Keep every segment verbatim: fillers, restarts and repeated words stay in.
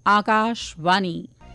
आकाशवाणी।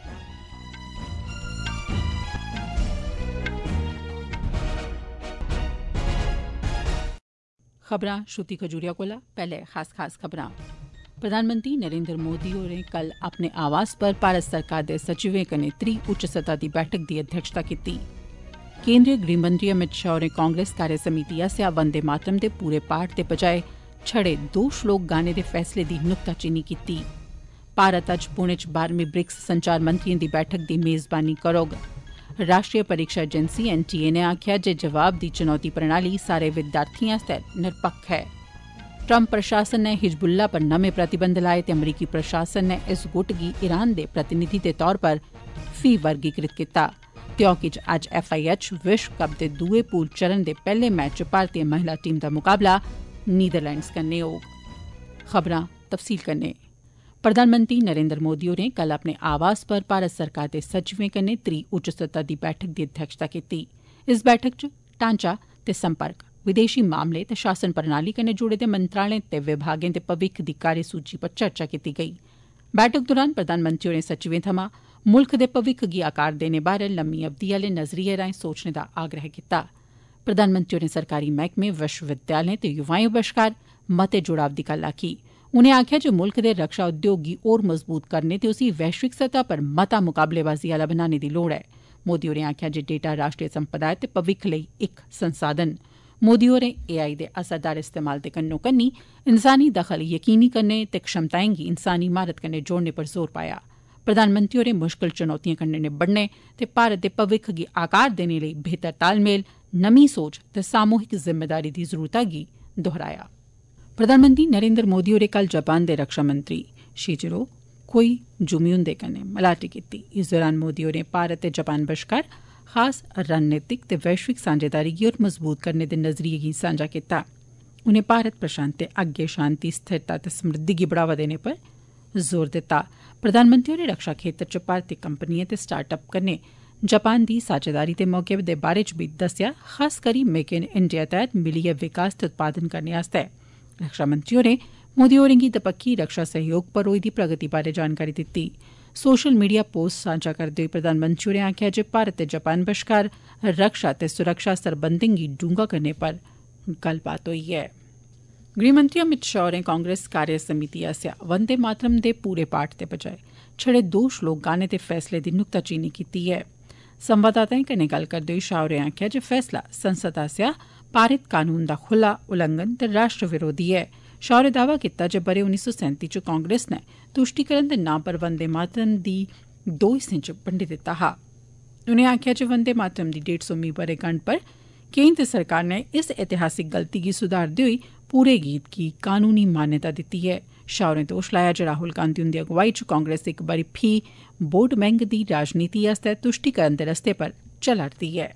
खबरां श्रुति खजूरिया कोला। पैह्ले खास खास खबरां। प्रधानमंत्री नरेंद्र मोदी होरें कल अपने आवास पर भारत सरकार दे सचिवें कन्नै त्री उच्च सतह दी बैठक दी अध्यक्षता कीती। केंद्रीय गृहमंत्री अमित शाह होरें कांग्रेस कार्य समिति आसेआ वंदे मातरम दे पूरे पाठ दे बजाए छड़े दो श्लोक गाने दे फैसले दी नुक्ताचीनी कीती। भारत अज्ज पुणे च बारहवीं ब्रिक्स संचार मंत्रियें दी बैठक दी मेजबानी करोग। राष्ट्रीय परीक्षा एजेंसी एन टी ए ने आखेआ जे जवाब दी चुनौती प्रणाली सारे विद्यार्थिएं आस्तै निरपक्ख है। ट्रंप प्रशासन ने हिजबुल्ला पर नमें प्रतिबंध लाए ते अमरीकी प्रशासन ने इस गुट गी ईरान दे प्रतिनिधि दे तौर पर फी वर्गीकृत कीता। त्योकी च अज्ज एफ आई एच विश्व कप दे दुए पूल चरण दे पैह्ले मैच च भारतीय महिला टीम दा मुकाबला नीदरलैंड्स कन्नै होग। खबरां तफसील कन्नै। प्रधानमंत्री नरेंद्र मोदी होरें कल अपने आवास पर भारत सरकार दे सचिवें कन्नै त्री उच्च सतह दी बैठक दी अध्यक्षता कीती। इस बैठक च ढांचा ते संपर्क, विदेशी मामले ते शासन प्रणाली कन्नै जुड़े दे मंत्रालयें ते विभागें दे भविक्ख दी कार्यसूची पर चर्चा कीती गेई। बैठक दौरान प्रधानमंत्री होरें सचिवें थमां मुल्ख दे भविक्ख गी आकार देने बारै लम्मी अवधि आले नजरिये राएं सोचने दा आग्रह कीता। प्रधानमंत्री होरें सरकारी मैह्कमें, विश्वविद्यालयें ते युवाएं बश्कार मते जुड़ाव दी गल्ल आखी। उनें आखेआ जे मुल्ख दे रक्षा उद्योग गी होर मजबूत करने ते उसी वैश्विक सतह पर मता मुकाबलेबाजी आला बनाने दी लोड़ ऐ। मोदी होरें आखेआ जे डेटा राष्ट्रीय संपदा ऐ ते भविक्ख लेई इक संसाधन। मोदी होरें ए आई दे असरदार इस्तेमाल दे कन्नो कन्नी इंसानी दखल यकीनी करने ते क्षमताएं गी इंसानी म्हारत कन्नै जोड़ने पर जोर पाया। प्रधानमंत्री होरें मुश्कल चुनौतिएं कन्नै निबड़ने ते भारत दे भविक्ख गी आकार देने लेई बेहतर तालमेल, नमीं सोच ते सामूहिक जिम्मेदारी दी जरूरता गी दोहराया। प्रधानमंत्री नरेंद्र मोदी होरें कल जापान दे रक्षा मंत्री शिजिरो कोइजुमी हुंदे कन्नै मलाटी कीती। इस दौरान मोदी होरें भारत ते जापान बश्कार खास रणनीतिक ते वैश्विक सांझेदारी गी होर मजबूत करने दे नजरिये गी सांझा कीता। उनें भारत प्रशांत ते अग्गै शांति, स्थिरता ते समृद्धि गी बढ़ावा देने पर जोर दित्ता। प्रधानमंत्री होरें रक्षा खेतर च भारतीय कंपनिएं ते स्टार्ट अप कन्नै जापान दी साझेदारी दे मौके दे बारै च बी दस्सेआ, खास करी मेक इन इंडिया तैह्त मिलियै विकास ते उत्पादन करने आस्तै। रक्षा मंत्री होरें मोदी होरें गी दपक्खी रक्षा सहयोग पर होई दी प्रगति बारै जानकारी दित्ती। सोशल मीडिया पोस्ट सांझा करदे होई प्रधानमंत्री होरें आखेआ जे भारत ते जापान बश्कार रक्षा ते सुरक्षा सरबंधें गी डूंगा करने पर गल्लबात होई ऐ। गृहमंत्री अमित शाह होरें कांग्रेस कार्य समिति आसेआ वंदे मातरम दे पूरे पाठ दे बजाए छड़े दो श्लोक गाने दे फैसले दी नुक्ताचीनी कीती ऐ। संवाददाताएं कन्नै गल्ल करदे होई शाह होरें आखेआ जे फैसला संसद आसेआ पारित कानून दा खुल्ला उल्लंघन ते राष्ट्र विरोधी ऐ। शाह होरें दावा कीता जे ब'रे उन्नी सौ सैंती च कांग्रेस नै तुष्टीकरण दे नां पर वंदे मातरम दी दो हिस्सें च बंडी दित्ता हा। उनें आखेआ जे वंदे मातरम दी डेढ़ सौ मीं ब'रेगंड पर केंद्र ते सरकार नै इस ऐतिहासिक गलती गी सुधारदे होई पूरे गीत गी कानूनी मान्यता दित्ती ऐ। शाह होरें दोश लाया जे राहुल गांधी हुंदी अगुवाई च कांग्रेस इक बारी फ्ही वोट बैंक दी राजनीति आस्तै तुष्टीकरण दे रस्ते पर चला'रदी ऐ।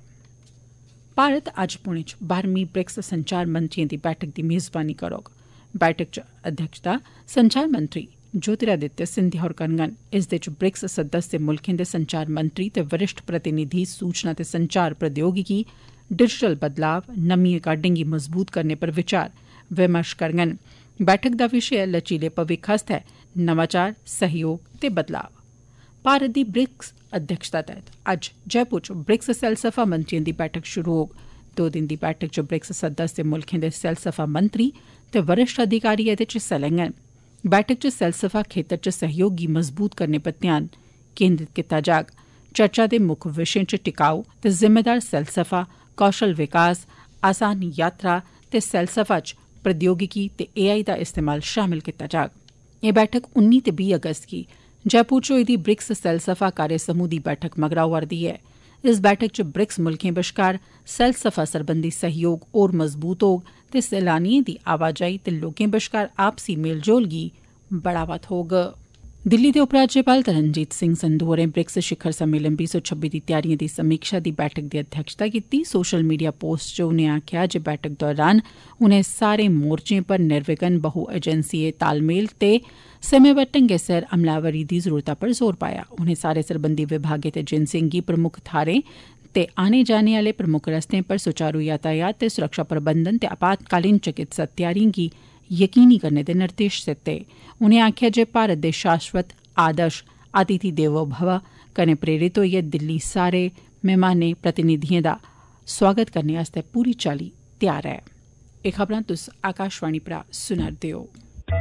भारत अज्ज पुणे च बारहवीं ब्रिक्स संचार मंत्रियें दी बैठक दी मेजबानी करोग। बैठक च अध्यक्षता संचार मंत्री ज्योतिरादित्य सिंधिया होर करङन। इस दे च ब्रिक्स सदस्य मुल्खें दे संचार मंत्री ते वरिष्ठ प्रतिनिधि सूचना ते संचार प्रौद्योगिकी, डिजिटल बदलाव, नमियें काह्डें गी मजबूत करने पर विचार विमर्श करङन। बैठक दा विशे ऐ लचीले भविक्ख आस्तै नवाचार, सहयोग ते बदलाव। भारत दी ब्रिक्स अध्यक्षता तैह्त अज्ज जयपुर च ब्रिक्स सैलसफा मंत्रियें दी बैठक शुरू होग। दो दिन दी बैठक च ब्रिक्स सदस्य मुल्खें दे सैलसफा मंत्री ते वरिष्ठ अधिकारी एह्दे च हिस्सा लैङन। बैठक च सैलसफा खेतर च सहयोग गी मजबूत करने पर ध्यान केंद्रित कीता जाग। चर्चा दे मुक्ख विशें च टिकाऊ ते जिम्मेदार सैलसफा, कौशल विकास, आसान यात्रा ते सैलसफा च प्रौद्योगिकी ते ए आई दा इस्तेमाल शामिल कीता जाग। एह् बैठक उन्नी ते बीह् अगस्त गी जयपुर च होई दी ब्रिक्स सैलसफा कार्य समूह दी बैठक मगरा होआ'रदी ऐ। इस बैठक च ब्रिक्स मुल्खें बश्कार सैलसफा सरबंधी सहयोग होर मजबूत होग ते सैलानियें दी आवाजाही ते लोकें बश्कार आपसी मेलजोल गी बढ़ावा थ्होग। दिल्ली दे उपराज्यपाल तरनजीत सिंह संधू होरें ब्रिक्स शिखर सम्मेलन बीह् सौ छब्बी दी त्यारियें दी समीक्षा दी बैठक दी अध्यक्षता कीती। सोशल मीडिया पोस्ट च उनें आखेआ जे बैठक दौरान उनें सारे मोर्चें पर निर्विघ्न बहु एजेंसिए तालमेल ते समेंबद्ध ढंगै सिर अमलावरी दी जरूरता पर जोर पाया। उनें सारे सरबंधी विभागें ते एजेंसिएं गी प्रमुख थाहरें ते आने जाने आले प्रमुख रस्तें पर सुचारू यातायात ते सुरक्षा प्रबंधन ते आपातकालीन चिकित्सा त्यारियें गी यकीनी करने दे निर्देश दित्ते। उनें आखेआ जे भारत दे शाश्वत आदर्श अतिथि देवो भव कन्नै प्रेरित होइयै दिल्ली सारे मेहमानें प्रतिनिधिएं दा स्वागत करने आस्तै पूरी चाल्ली त्यार ऐ। एह् खबरां तुस आकाशवाणी परा सुना'रदे ओ।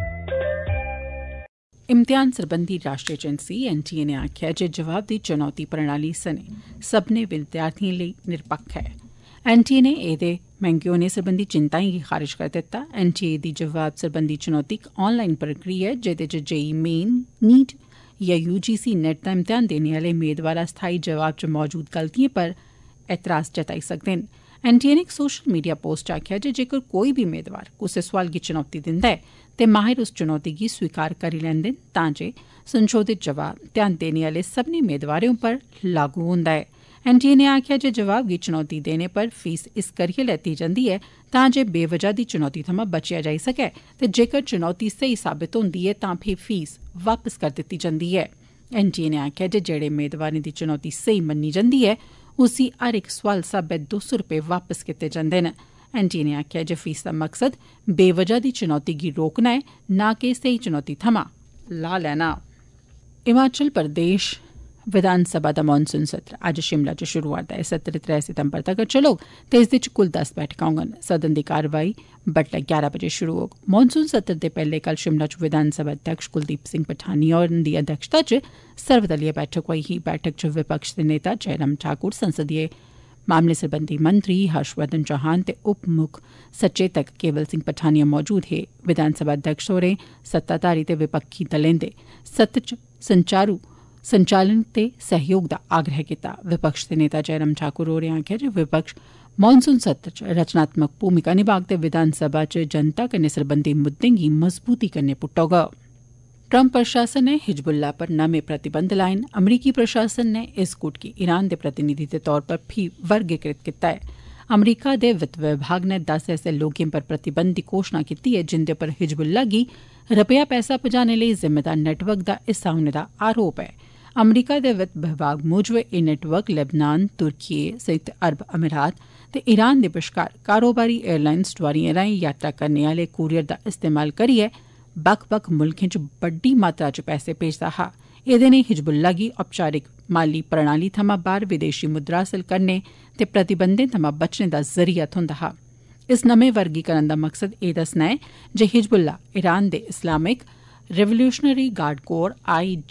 इम्तिहान सरबंधी राष्ट्रीय एजेंसी एन टी ए ने आखेआ जे जवाब दी चुनौती प्रणाली सने सब्भनें विद्यार्थिएं लेई निरपक्ख ऐ। एन टी ए ने एह्दे मैंह्गे होने सरबंधी चिंताएं गी खारिज करी दित्ता। एन टी ए दी जवाब सरबंधी चुनौती इक ऑनलाइन प्रक्रिया ऐ जेह्दे च जेई मेन, नीट या यूजीसी नेट दा इम्तिहान देने आह्ले मेदवार अस्थाई जवाब च मौजूद गलतियें पर एतराज जताई सकदे न। एन टी ए ने इक सोशल मीडिया पोस्ट च आखेआ जे जेकर कोई बी मेदवार कुसै सोआल गी चुनौती दिंदा ऐ ते माहिर उस चुनौती गी स्वीकार करी लैंदे न तां जे संशोधित जवाब ध्यान देने आह्ले सब्भनें मेदवारें उप्पर लागू होंदा ऐ। एन टी ए ने आखेआ जे जवाब गी चुनौती देने पर फीस इस करियै लैती जंदी ऐ तां जे बेवजह दी चुनौती थमां बचेआ जाई सकै ते जेकर चुनौती स्हेई साबत होंदी ऐ तां फ्ही फीस वापस करी दित्ती जंदी ऐ। एन टी ए ने आखेआ जे जेह्ड़े मेदवारें दी चुनौती स्हेई मन्नी जंदी ऐ उसी हर इक सोआल स्हाबै दो सौ रपेऽ वापस कीते जंदे न। एन टी ए ने आखेआ जे फीस दा मकसद बेवजह दी चुनौती गी रोकना ऐ नां कि स्हेई चुनौती थमां लाह् लैना। हिमाचल प्रदेश विधानसभा दा मॉनसून सत्र अज्ज शिमला च शुरू होआ दा ऐ। सत्र त्रै सितंबर तगर चलोग ते इसदे च कुल दस बैठकां होङन। सदन दी कारवाई बड्डलै ग्यारह बजे शुरू होग। मॉनसून सत्र दे पैह्ले कल शिमला च विधानसभा अध्यक्ष कुलदीप सिंह पठानिया हुंदी अध्यक्षता च सर्वदलीय बैठक होई ही। बैठक च विपक्ष दे नेता जयराम ठाकुर, संसदीय मामले सरबंधी मंत्री हर्षवर्धन चौहान ते उप मुक्ख सचेतक केवल सिंह पठानिया मौजूद हे। विधानसभा अध्यक्ष होरें सत्ताधारी ते विपक्षी दलें दे सत्र च संचारू संचालन ते सहयोग दा आग्रह कीता। विपक्ष दे नेता जयराम ठाकुर होरें आखेआ जे विपक्ष मॉनसून सत्र च रचनात्मक भूमिका निभाग ते विधानसभा च जनता कन्नै सरबंधी मुद्दें गी मजबूती कन्नै पुट्टोग। ट्रंप प्रशासन ने हिजबुल्लाह पर नमें प्रतिबंध लाए न। अमरीकी प्रशासन ने इस गुट गी ईरान दे प्रतिनिधि दे तौर पर फ्ही वर्गीकृत कीता ऐ। अमरीका दे वित्त विभाग ने दस ऐसे लोकें पर प्रतिबंध दी घोषणा कीती ऐ जिंदे पर हिजबुल्लाह गी रपेआ पैसा पजाने लेई जिम्मेदार नेटवर्क दा हिस्सा होने दा आरोप ऐ। अमरीका दे वित्त विभाग मूजब एह् नेटवर्क लेबनान, तुर्की, संयुक्त अरब अमीरात ते ईरान दे बश्कार कारोबारी एयरलाइन्स डोआरिएं राएं यात्रा करने आह्ले कूरियर दा इस्तेमाल करियै बक्ख बक्ख मुल्खें च बड्डी मात्रा च पैसे भेजदा हा। एह्दे नै हिजबुल्लाह गी औपचारिक माली प्रणाली थमां बाह्र विदेशी मुद्रा हासल करने ते प्रतिबंधें थमां बचने दा जरिया थ्होंदा हा। इस नमें वर्गीकरण दा मकसद एह् दस्सना ऐ जे हिजबुल्लाह ईरान दे Islamic revolutionary guard corps I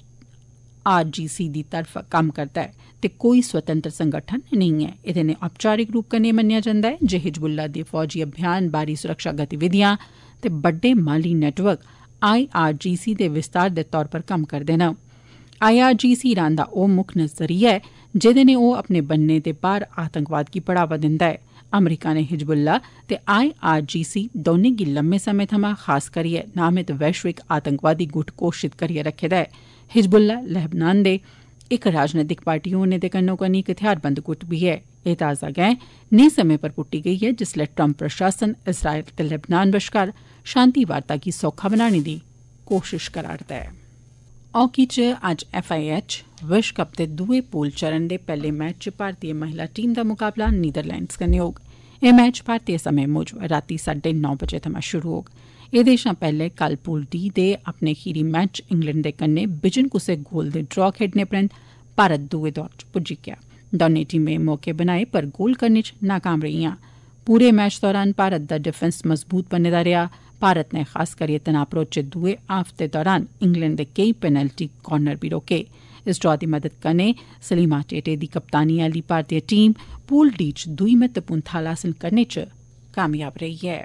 R G C दी तरफ कम्म करदा ऐ ते कोई स्वतंत्र संगठन नेईं ऐ। एह्दे नै औपचारिक रूप कन्नै मन्नेआ जंदा ऐ जे हिजबुल्लाह दे फौजी अभियान, बाहरी सुरक्षा गतिविधियां ते बड्डे माली network I R G C दे विस्तार दे तौर पर कम्म करदे न। I R G C Iran दा ओह् मुक्ख नजरिया ऐ जेह्दे नै ओह् अपने बन्ने दे पार आतंकवाद गी बढ़ावा दिंदा ऐ। अमरीका ने हिजबुल्लाह ते आई आर जी सी दौनें गी लम्मे समें थमां खास करियै नामित वैश्विक आतंकवादी गुट घोषित करियै रक्खे दा ऐ। हिजबुल्लाह लेबनान दे इक राजनीतिक पार्टी होने दे कन्नो कन्नी इक हथियारबंद गुट बी ऐ। एह् ताजा गैं नेह् समें पर पुट्टी गेई ऐ जिसलै ट्रंप प्रशासन इसराइल ते लेबनान बश्कार शांति वार्ता गी सौखा बनाने दी कोशिश करा'रदा ऐ। हॉकी च अज्ज एफ आई एच विश्व कप दे दुए पूल चरण दे पैह्ले मैच च भारतीय महिला टीम दा मुकाबला नीदरलैंड्स कन्नै होग। एह् मैच भारतीय समें मूजब रातीं साड्डे नौ बजे थमां शुरू होग। एह्दे शा पैह्ले कल पूल डी दे अपने खीरी मैच च इंग्लैंड दे कन्नै बिजन कुसै गोल दे ड्रा खेड्डने परैंत भारत दुए दौर च पुज्जी गेआ। दौनें टीमें मौके बनाए पर गोल करने च नाकाम रेहियां। पूरे मैच दौरान भारत दा डिफेंस मजबूत बने दा रेहा। भारत ने खास करियै तनाव भरोचे दुए हाफ दे दौरान इंग्लैंड दे केई पेनल्टी कार्नर बी रोके। इस ड्रा दी मदद कन्नै सलीमा टेटे दी कप्तानी आह्ली भारतीय टीम पूल डी च दुई महत्वपूर्ण थाह्र हासल करने च कामयाब रेही ऐ।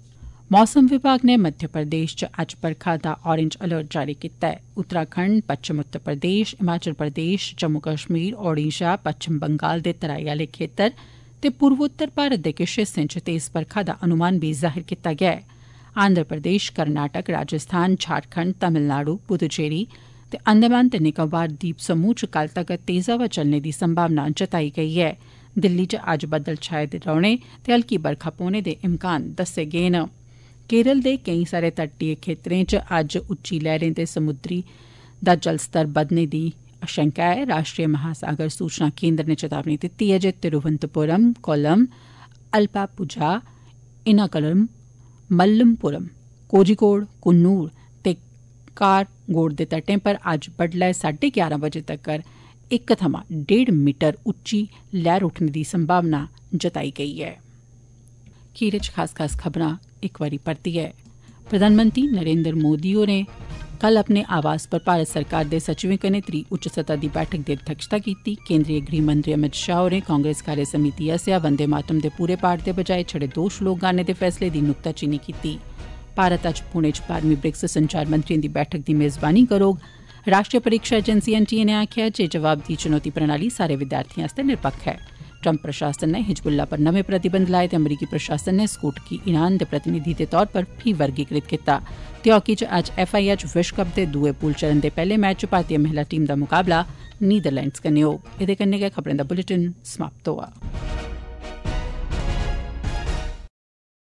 मौसम विभाग ने मध्य प्रदेश च अज्ज बरखा दा ऑरेंज अलर्ट जारी कीता ऐ। उत्तराखंड, पच्छम उत्तर प्रदेश, हिमाचल प्रदेश, जम्मू कश्मीर, ओडिशा, पच्छम बंगाल दे तराई आह्ले खेतर ते पूर्वोत्तर भारत दे किश हिस्सें च तेज बरखा दा अनुमान बी जाहिर कीता गेआ ऐ। आंध्र प्रदेश, कर्नाटक, राजस्थान, झारखंड, तमिलनाडु, पुदुचेरी ते अंडमान ते निकोबार द्वीप समूह च कल तगर तेज हवा चलने दी संभावना जताई गेई ऐ। दिल्ली च अज्ज बदल छाए दे रौह्ने ते हल्की बरखा पौने दे इम्कान दस्से गे न। केरल दे केईं सारे तटीय खेतरें च अज्ज उच्ची लैहरें ते समुद्री दा जलस्तर बधने दी आशंका ऐ। राष्ट्रीय महासागर सूचना केन्द्र ने चेतावनी दित्ती ऐ जे तिरुवनंतपुरम, कोल्लम, अल्पापुझा, इनाकलम, मल्लमपुरम, कोझिकोड, कुन्नूर ते कार गोड़ दे तटें पर अज्ज बड्डलै साढ़े ग्यारह बजे तक्कर इक थमां डेढ़ मीटर उच्ची लैह्र उठने दी संभावना जताई गेई ऐ। खीर च खास खास खबरां इक बारी परतियै। प्रधानमंत्री नरेंद्र मोदी होरें कल अपने आवास पर भारत सरकार दे सचिवें कन्नै त्री उच्च सतह दी बैठक दी अध्यक्षता कीती। केंद्रीय गृह मंत्री अमित शाह होरें कांग्रेस कार्य समिति आसेआ वंदे मातरम दे पूरे पाठ दे बजाय छड़े दो श्लोक गाने दे फैसले दी नुक्ताचीनी कीती। भारत अज्ज पुणे च बारहवीं ब्रिक्स संचार मंत्रियें दी बैठक दी मेजबानी करोग। राष्ट्रीय परीक्षा एजेंसी एन टी ए ने आखेआ जे जवाब दी चुनौती प्रणाली सारे विद्यार्थियों आस्तै निरपक्ख ऐ। ट्रंप प्रशासन ने हिजबुल्ला पर नमें प्रतिबंध लाए ते अमरीकी प्रशासन ने स्कूट गी ईरान दे प्रतिनिधि दे तौर पर फ्ही वर्गीकृत कीता। ते हॉकी च अज्ज एफ आई एच विश्व कप दे दुए पूल चरण दे पैह्ले मैच च भारतीय महिला टीम दा मुकाबला नीदरलैंड्स कन्नै होग। एह्दे कन्नै गै खबरें दा बुलेटिन समाप्त होआ।